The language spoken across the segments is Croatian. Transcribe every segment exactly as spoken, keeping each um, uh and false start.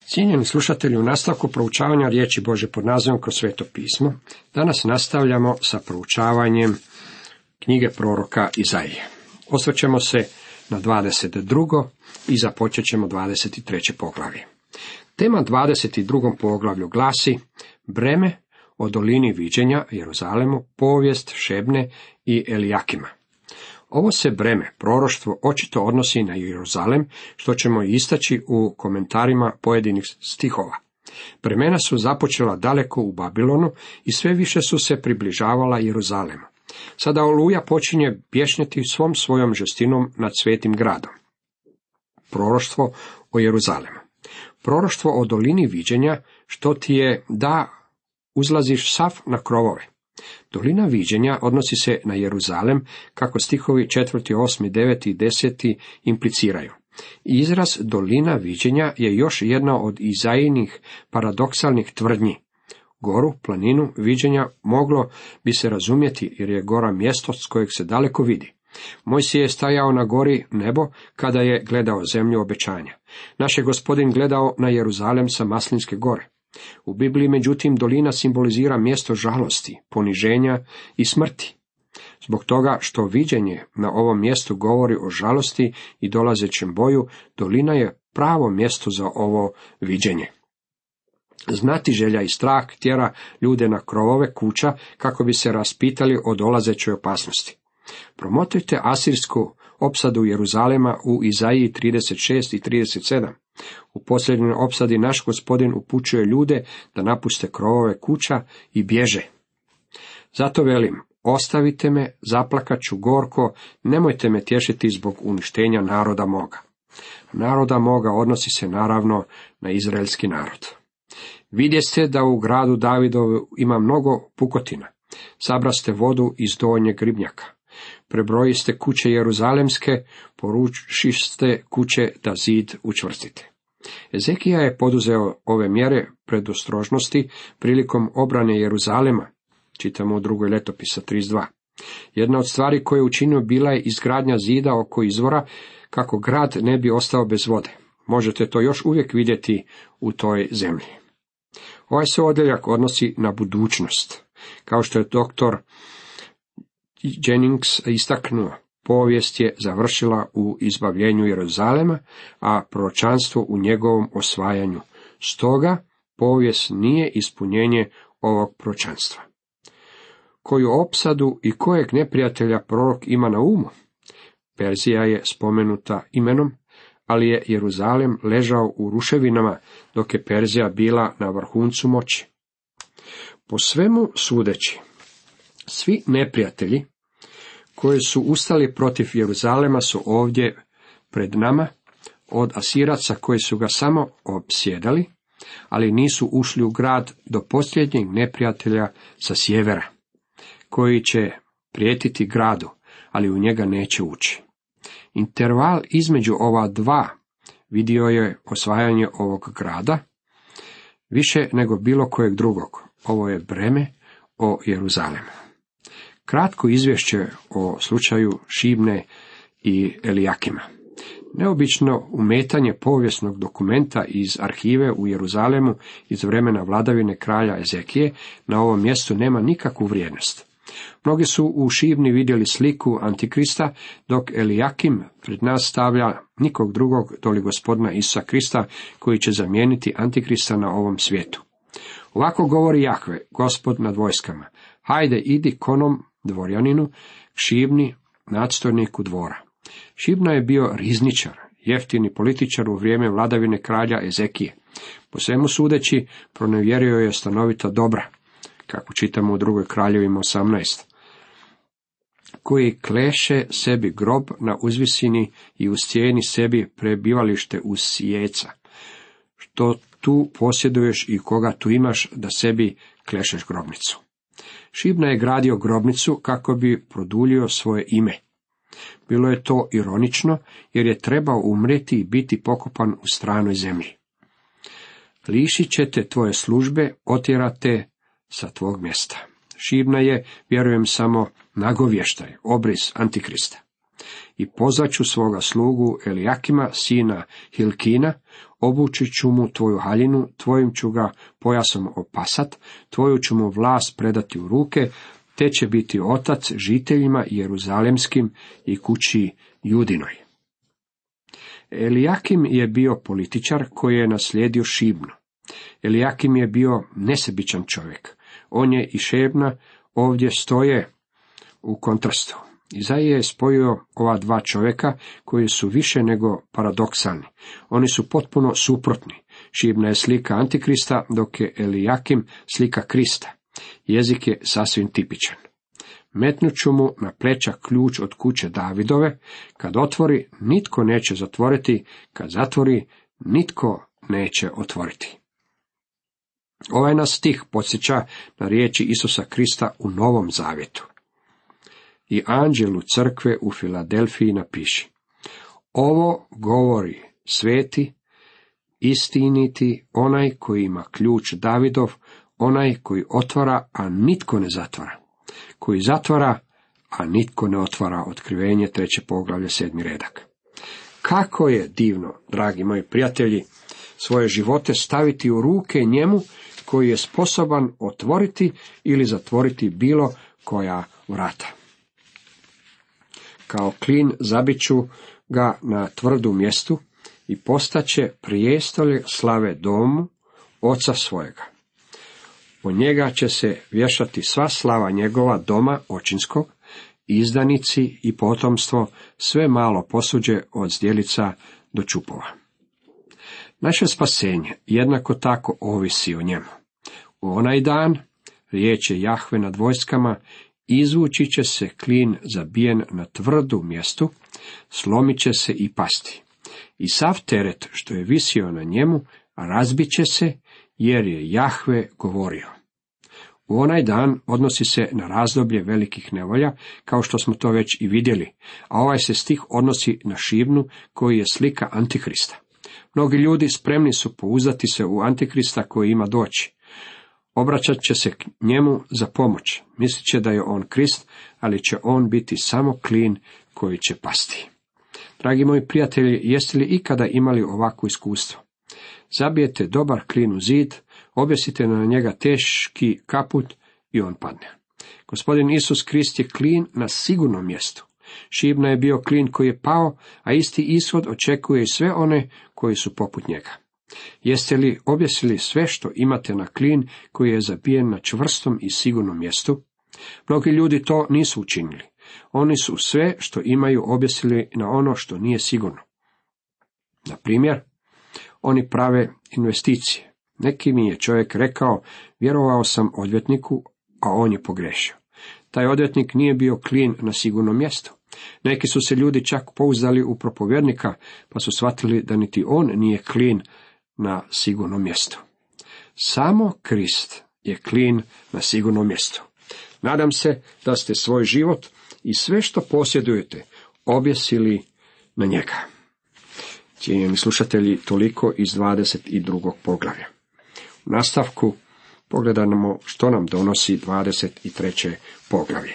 Cijenjeni slušatelji, u nastavku proučavanja riječi Božje pod nazivom Kroz sveto pismo, danas nastavljamo sa proučavanjem knjige proroka Izaije. Osvrćemo se na dvadeset drugo i započet ćemo dvadeset treće poglavlje. Tema dvadeset drugom poglavlju glasi breme o dolini viđenja Jeruzalemu, povijest Šebne i Elijakima. Ovo se breme, proroštvo, očito odnosi na Jeruzalem, što ćemo istaći u komentarima pojedinih stihova. Vremena su započela daleko u Babilonu i sve više su se približavala Jeruzalemu. Sada oluja počinje bješnjeti svom svojom žestinom nad svetim gradom. Proroštvo o Jeruzalemu. Proroštvo o dolini viđenja, što ti je da uzlaziš sav na krovove. Dolina viđenja odnosi se na Jeruzalem, kako stihovi četvrti, osmi, deveti i deseti impliciraju. Izraz dolina viđenja je još jedna od Izaijinih paradoksalnih tvrdnji. Goru, planinu viđenja moglo bi se razumjeti jer je gora mjesto s kojeg se daleko vidi. Mojsije je stajao na gori nebo kada je gledao zemlju obećanja. Naš je Gospodin gledao na Jeruzalem sa Maslinske gore. U Bibliji, međutim, dolina simbolizira mjesto žalosti, poniženja i smrti. Zbog toga što viđenje na ovom mjestu govori o žalosti i dolazećem boju, dolina je pravo mjesto za ovo viđenje. Znati želja i strah tjera ljude na krovove kuća kako bi se raspitali o dolazećoj opasnosti. Promotrite asirsku opsadu Jeruzalema u Izaiji trideset šest i trideset sedam. U posljednjoj opsadi naš Gospodin upućuje ljude da napuste krovove kuća i bježe. Zato velim, ostavite me, zaplakat ću gorko, nemojte me tješiti zbog uništenja naroda moga. Naroda moga odnosi se naravno na izraelski narod. Vidjeste da u gradu Davidovu ima mnogo pukotina. Sabraste vodu iz donjeg ribnjaka. Prebrojiste kuće jeruzalemske, poručiste kuće da zid učvrstite. Ezekija je poduzeo ove mjere predostrožnosti prilikom obrane Jeruzalema, čitamo u drugoj letopisa trideset dva. Jedna od stvari koje je učinio bila je izgradnja zida oko izvora, kako grad ne bi ostao bez vode. Možete to još uvijek vidjeti u toj zemlji. Ovaj se odjeljak odnosi na budućnost. Kao što je doktor Jennings istaknuo, povijest je završila u izbavljenju Jeruzalema, a proročanstvo u njegovom osvajanju. Stoga, povijest nije ispunjenje ovog proročanstva. Koju opsadu i kojeg neprijatelja prorok ima na umu? Perzija je spomenuta imenom, ali je Jeruzalem ležao u ruševinama, dok je Perzija bila na vrhuncu moći. Po svemu sudeći, svi neprijatelji koji su ustali protiv Jeruzalema su ovdje pred nama, od Asiraca koji su ga samo opsjedali, ali nisu ušli u grad do posljednjeg neprijatelja sa sjevera, koji će prijetiti gradu, ali u njega neće ući. Interval između ova dva vidio je osvajanje ovog grada, više nego bilo kojeg drugog. Ovo je breme o Jeruzalemu. Kratko izvješće o slučaju Šibne i Elijakima. Neobično umetanje povijesnog dokumenta iz arhive u Jeruzalemu iz vremena vladavine kralja Ezekije na ovom mjestu nema nikakvu vrijednost. Mnogi su u Šibni vidjeli sliku Antikrista, dok Elijakim pred nas stavlja nikog drugog doli Gospodina Isusa Krista, koji će zamijeniti Antikrista na ovom svijetu. Ovako govori Jahve, Gospod nad vojskama: hajde, idi konom dvorjaninu, Šibni, nadstojniku dvora. Šibna je bio rizničar, jeftini političar u vrijeme vladavine kralja Ezekije. Po svemu sudeći, pronevjerio je stanovita dobra, kako čitamo u drugoj kraljevima osamnaest, koji kleše sebi grob na uzvisini i u stijeni sebi prebivalište uz sijeca. Što tu posjeduješ i koga tu imaš da sebi klešeš grobnicu? Šibna je gradio grobnicu kako bi produljio svoje ime. Bilo je to ironično, jer je trebao umrijeti i biti pokopan u stranoj zemlji. Lišit ćete tvoje službe, otjerate sa tvog mjesta. Šibna je, vjerujem, samo nagovještaj, obris Antikrista. I pozvaću svoga slugu Elijakima, sina Hilkina, obući ću mu tvoju haljinu, tvojim ću ga pojasom opasat, tvoju ću mu vlast predati u ruke, te će biti otac žiteljima jeruzalemskim i kući Judinoj. Elijakim je bio političar koji je naslijedio Šibnu. Elijakim je bio nesebičan čovjek. On je i Šebna ovdje stoje u kontrastu. Izaija je spojio ova dva čovjeka koji su više nego paradoksalni. Oni su potpuno suprotni. Šibna je slika Antikrista, dok je Elijakim slika Krista. Jezik je sasvim tipičan. Metnut ću mu na pleća ključ od kuće Davidove, kad otvori, nitko neće zatvoriti, kad zatvori, nitko neće otvoriti. Ovaj nas stih podsjeća na riječi Isusa Krista u Novom Zavjetu. I anđelu crkve u Filadelfiji napiši: ovo govori sveti, istiniti, onaj koji ima ključ Davidov, onaj koji otvara, a nitko ne zatvara, koji zatvara, a nitko ne otvara. Otkrivenje, treće poglavlje, sedmi redak. Kako je divno, dragi moji prijatelji, svoje živote staviti u ruke njemu koji je sposoban otvoriti ili zatvoriti bilo koja vrata. Kao klin zabiću ga na tvrdu mjestu i postaće prijestolje slave domu oca svojega. Po njega će se vješati sva slava njegova doma očinskog, izdanici i potomstvo, sve malo posuđe od zdjelica do čupova. Naše spasenje jednako tako ovisi o njemu. U onaj dan, riječ je Jahve nad vojskama, izvući će se klin zabijen na tvrdu mjestu, slomit će se i pasti. I sav teret što je visio na njemu, razbit će se, jer je Jahve govorio. U onaj dan odnosi se na razdoblje velikih nevolja, kao što smo to već i vidjeli, a ovaj se stih odnosi na Šibnu, koji je slika Antikrista. Mnogi ljudi spremni su pouzdati se u Antikrista koji ima doći. Obraćat će se k njemu za pomoć, mislit će da je on Krist, ali će on biti samo klin koji će pasti. Dragi moji prijatelji, jeste li ikada imali ovakvo iskustvo? Zabijete dobar klin u zid, objesite na njega teški kaput i on padne. Gospodin Isus Krist je klin na sigurnom mjestu. Šibna je bio klin koji je pao, a isti ishod očekuje i sve one koji su poput njega. Jeste li objesili sve što imate na klin koji je zabijen na čvrstom i sigurnom mjestu? Mnogi ljudi to nisu učinili. Oni su sve što imaju objesili na ono što nije sigurno. Na primjer, oni prave investicije. Neki mi je čovjek rekao, vjerovao sam odvjetniku, a on je pogrešio. Taj odvjetnik nije bio klin na sigurnom mjestu. Neki su se ljudi čak pouzdali u propovjednika, pa su shvatili da niti on nije klin na sigurnom mjestu. Samo Krist je klin na sigurnom mjestu. Nadam se da ste svoj život i sve što posjedujete objesili na njega. Cijenjeni slušatelji, toliko iz dvadeset drugog poglavlja. U nastavku pogledamo što nam donosi dvadeset treće poglavlje.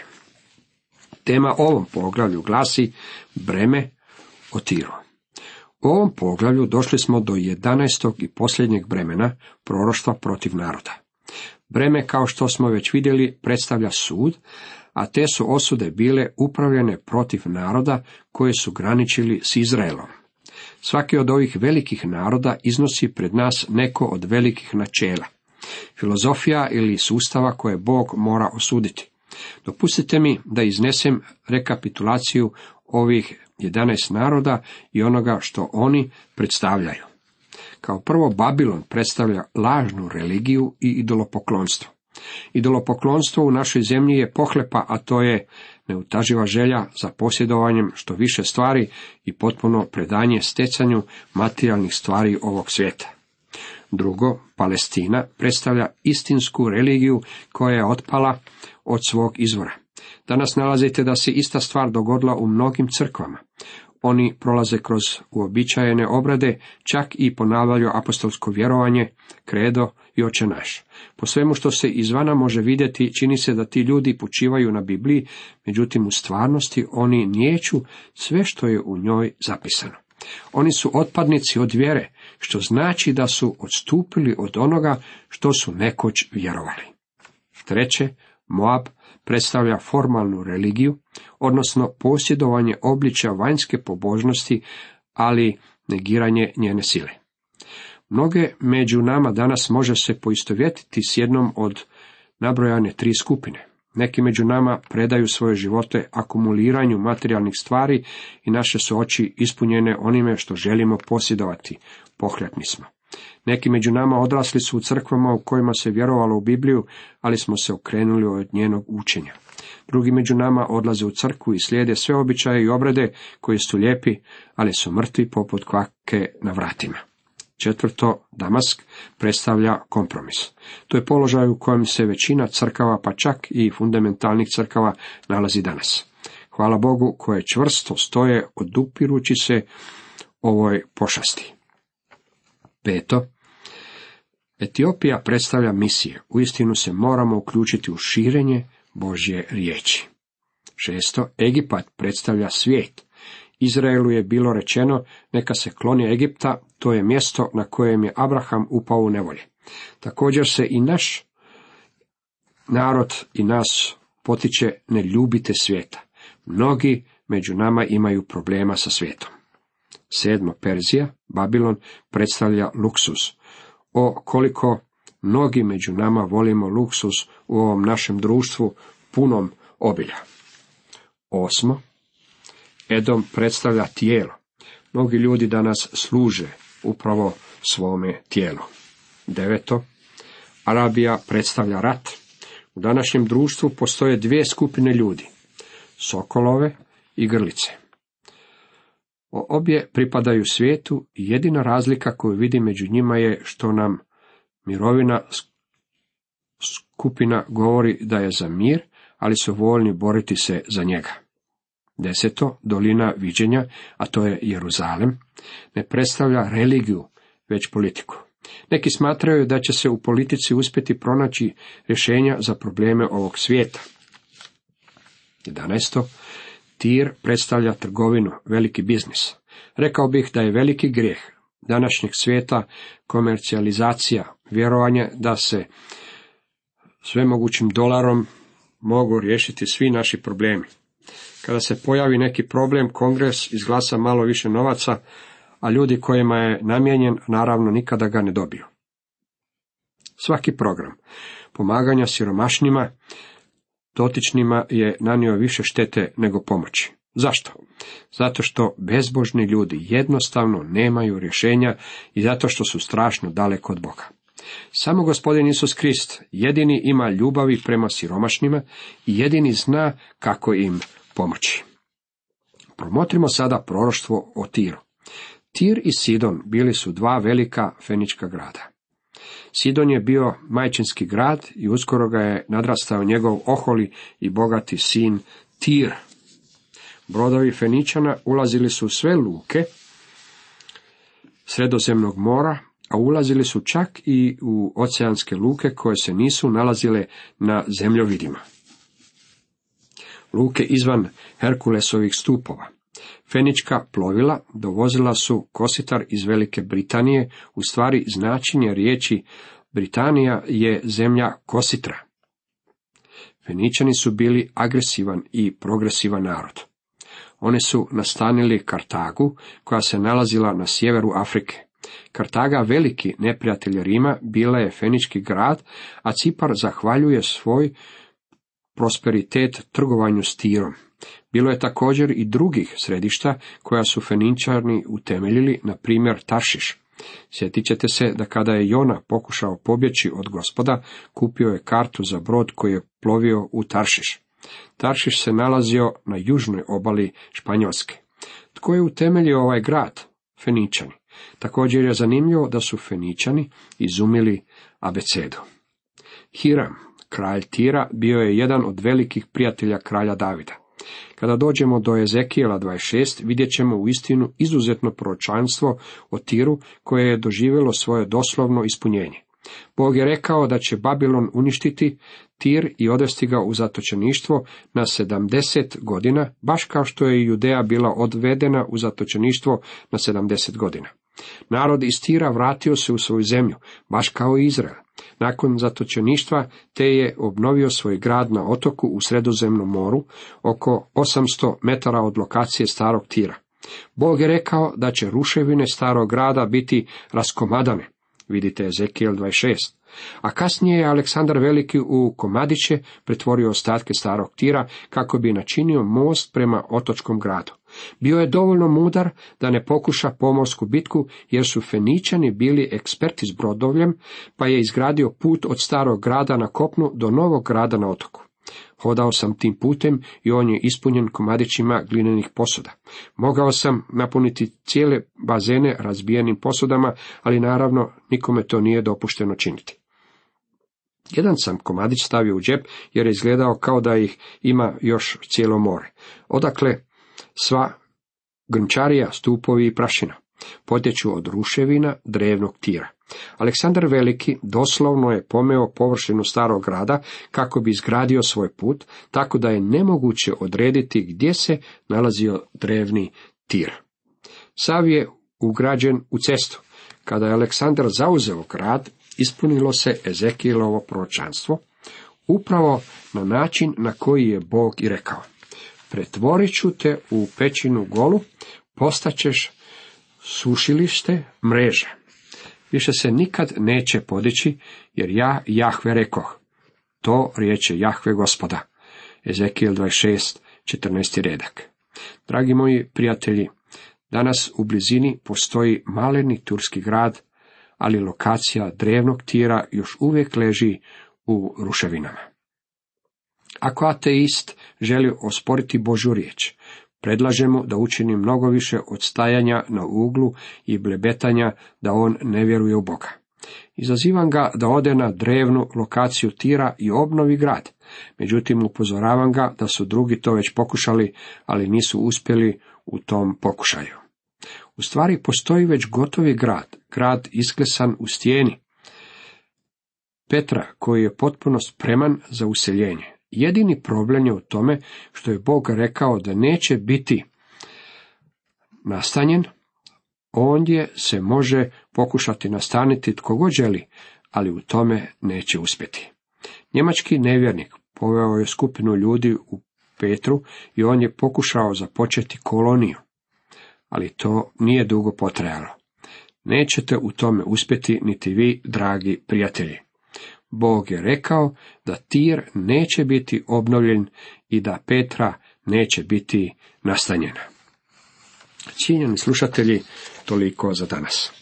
Tema ovom poglavlju glasi breme o Tiru. U ovom poglavlju došli smo do jedanaestog i posljednjeg bremena proroštva protiv naroda. Breme, kao što smo već vidjeli, predstavlja sud, a te su osude bile upravljene protiv naroda koji su graničili s Izraelom. Svaki od ovih velikih naroda iznosi pred nas neko od velikih načela, filozofija ili sustava koje Bog mora osuditi. Dopustite mi da iznesem rekapitulaciju ovih jedanaest naroda i onoga što oni predstavljaju. Kao prvo, Babilon predstavlja lažnu religiju i idolopoklonstvo. Idolopoklonstvo u našoj zemlji je pohlepa, a to je neutaživa želja za posjedovanjem što više stvari i potpuno predanje stecanju materijalnih stvari ovog svijeta. Drugo, Palestina predstavlja istinsku religiju koja je otpala od svog izvora. Danas nalazite da se ista stvar dogodila u mnogim crkvama. Oni prolaze kroz uobičajene obrade, čak i ponavljaju apostolsko vjerovanje, kredo i oče naš. Po svemu što se izvana može vidjeti, čini se da ti ljudi počivaju na Bibliji, međutim u stvarnosti oni niječu sve što je u njoj zapisano. Oni su otpadnici od vjere, što znači da su odstupili od onoga što su nekoć vjerovali. Treće, Moab predstavlja formalnu religiju, odnosno posjedovanje obličja vanjske pobožnosti, ali negiranje njene sile. Mnoge među nama danas može se poistovjetiti s jednom od nabrojane tri skupine. Neki među nama predaju svoje živote akumuliranju materijalnih stvari i naše su oči ispunjene onime što želimo posjedovati, pohlepni smo. Neki među nama odrasli su u crkvama u kojima se vjerovalo u Bibliju, ali smo se okrenuli od njenog učenja. Drugi među nama odlaze u crkvu i slijede sve običaje i obrede koji su lijepi, ali su mrtvi poput kvake na vratima. Četvrto, Damask predstavlja kompromis. To je položaj u kojem se većina crkava, pa čak i fundamentalnih crkava, nalazi danas. Hvala Bogu koje čvrsto stoje odupirući se ovoj pošasti. Peto, Etiopija predstavlja misije. Uistinu se moramo uključiti u širenje Božje riječi. Šesto, Egipat predstavlja svijet. Izraelu je bilo rečeno, neka se kloni Egipta, to je mjesto na kojem je Abraham upao u nevolje. Također se i naš narod i nas potiče, ne ljubite svijeta. Mnogi među nama imaju problema sa svijetom. Sedmo, Perzija, Babilon, predstavlja luksuz. O, koliko mnogi među nama volimo luksuz u ovom našem društvu punom obilja. Osmo, Edom predstavlja tijelo. Mnogi ljudi danas služe upravo svome tijelu. Deveto, Arabija predstavlja rat. U današnjem društvu postoje dvije skupine ljudi, sokolove i grlice. Obje pripadaju svijetu i jedina razlika koju vidim među njima je što nam mirovina skupina govori da je za mir, ali su voljni boriti se za njega. Deseto, dolina viđenja, a to je Jeruzalem, ne predstavlja religiju, već politiku. Neki smatraju da će se u politici uspjeti pronaći rješenja za probleme ovog svijeta. Jedanaesto, Tir predstavlja trgovinu, veliki biznis. Rekao bih da je veliki grijeh današnjeg svijeta komercijalizacija, vjerovanje da se svemogućim dolarom mogu riješiti svi naši problemi. Kada se pojavi neki problem, kongres izglasa malo više novaca, a ljudi kojima je namijenjen naravno nikada ga ne dobiju. Svaki program pomaganja siromašnima, dotičnima je nanio više štete nego pomoći. Zašto? Zato što bezbožni ljudi jednostavno nemaju rješenja i zato što su strašno daleko od Boga. Samo Gospodin Isus Krist jedini ima ljubavi prema siromašnima i jedini zna kako im pomoći. Promotrimo sada proroštvo o Tiru. Tir i Sidon bili su dva velika fenička grada. Sidon je bio majčinski grad i uskoro ga je nadrastao njegov oholi i bogati sin Tir. Brodovi Feničana ulazili su u sve luke Sredozemnog mora, a ulazili su čak i u oceanske luke koje se nisu nalazile na zemljovidima. Luke izvan Herkulesovih stupova. Fenička plovila dovozila su kositar iz Velike Britanije, u stvari značenje riječi Britanija je zemlja kositra. Feničani su bili agresivan i progresivan narod. Oni su nastanili Kartagu, koja se nalazila na sjeveru Afrike. Kartaga, veliki neprijatelj Rima, bila je fenički grad, a Cipar zahvaljuje svoj prosperitet trgovanju s Tirom. Bilo je također i drugih središta koja su Feničani utemeljili, na primjer Taršiš. Sjetit ćete se da kada je Jona pokušao pobjeći od Gospoda, kupio je kartu za brod koji je plovio u Taršiš. Taršiš se nalazio na južnoj obali Španjolske. Tko je utemeljio ovaj grad? Feničani. Također je zanimljivo da su Feničani izumili abecedu. Hiram, kralj Tira, bio je jedan od velikih prijatelja kralja Davida. Kada dođemo do Ezekijela dvadeset šest, vidjet ćemo uistinu izuzetno proročanstvo o Tiru koje je doživjelo svoje doslovno ispunjenje. Bog je rekao da će Babilon uništiti Tir i odvesti ga u zatočeništvo na sedamdeset godina, baš kao što je Judeja bila odvedena u zatočeništvo na sedamdeset godina. Narod iz Tira vratio se u svoju zemlju, baš kao i Izrael. Nakon zatočeništva te je obnovio svoj grad na otoku u Sredozemnom moru, oko osamsto metara od lokacije starog Tira. Bog je rekao da će ruševine starog grada biti raskomadane. Vidite Ezekijel dvadeset šest. A kasnije je Aleksandar Veliki u komadiće pretvorio ostatke starog Tira kako bi načinio most prema otočkom gradu. Bio je dovoljno mudar da ne pokuša pomorsku bitku, jer su Feničani bili eksperti s brodovljem, pa je izgradio put od starog grada na kopnu do novog grada na otoku. Hodao sam tim putem i on je ispunjen komadićima glinenih posuda. Mogao sam napuniti cijele bazene razbijenim posudama, ali naravno nikome to nije dopušteno činiti. Jedan sam komadić stavio u džep, jer je izgledao kao da ih ima još cijelo more. Odakle sva grnčarija, stupovi i prašina potječu od ruševina drevnog Tira. Aleksandar Veliki doslovno je pomeo površinu starog grada kako bi izgradio svoj put, tako da je nemoguće odrediti gdje se nalazio drevni Tir. Sav je ugrađen u cestu. Kada je Aleksandar zauzeo grad, ispunilo se Ezekijelovo proročanstvo, upravo na način na koji je Bog i rekao. Pretvorit ću te u pećinu golu, postaćeš sušilište mreža. Više se nikad neće podići, jer ja, Jahve, rekoh. To riječe Jahve Gospoda. Ezekijel dvadeset šest, četrnaesti redak. Dragi moji prijatelji, danas u blizini postoji maleni turski grad, ali lokacija drevnog Tira još uvijek leži u ruševinama. Ako ateist želi osporiti Božju riječ, predlažemo da učini mnogo više od stajanja na uglu i blebetanja da on ne vjeruje u Boga. Izazivam ga da ode na drevnu lokaciju Tira i obnovi grad, međutim upozoravam ga da su drugi to već pokušali, ali nisu uspjeli u tom pokušaju. U stvari postoji već gotovi grad, grad isklesan u stijeni Petra, koji je potpuno spreman za useljenje. Jedini problem je u tome što je Bog rekao da neće biti nastanjen. Ondje se može pokušati nastaniti tko god želi, ali u tome neće uspjeti. Njemački nevjernik poveo je skupinu ljudi u Petru i on je pokušao započeti koloniju, ali to nije dugo potrajalo. Nećete u tome uspjeti niti vi, dragi prijatelji. Bog je rekao da Tir neće biti obnovljen i da Petra neće biti nastanjena. Cijenjeni slušatelji, toliko za danas.